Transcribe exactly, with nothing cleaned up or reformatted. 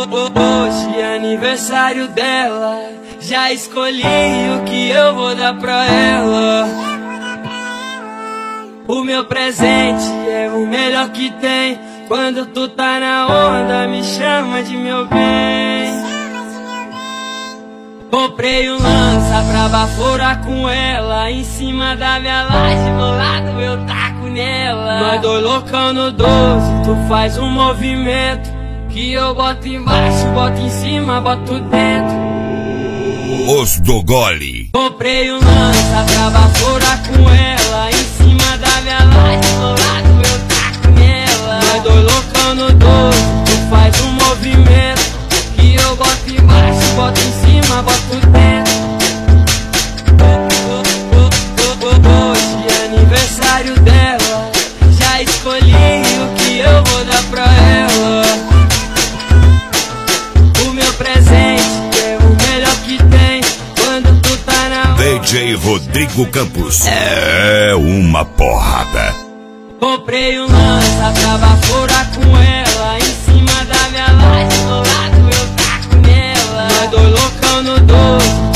Hoje é aniversário dela, já escolhi o que eu vou dar pra ela. O meu presente é o melhor que tem. Quando tu tá na onda, me chama de meu bem. Comprei um lança pra baforar com ela. Em cima da minha laje, do lado eu taco nela. Nós dois loucão no doze, tu faz um movimento que eu boto embaixo, boto em cima, boto dentro. Os do Gole. Comprei um lança pra baforar com ela. Em cima da minha laje, do lado eu taco nela. Nós dois loucão no doze, tu faz um movimento que eu boto embaixo, boto em cima, boto dentro. Hoje é aniversário dela, já escolhi o que eu vou dar pra ela. O meu presente é o melhor que tem. Quando tu tá na D J Rodrigo Campos é uma porrada. Comprei um lança pra baforar com ela. Em cima da minha laje, do lado eu taco nela. Nós dois loucão no doze,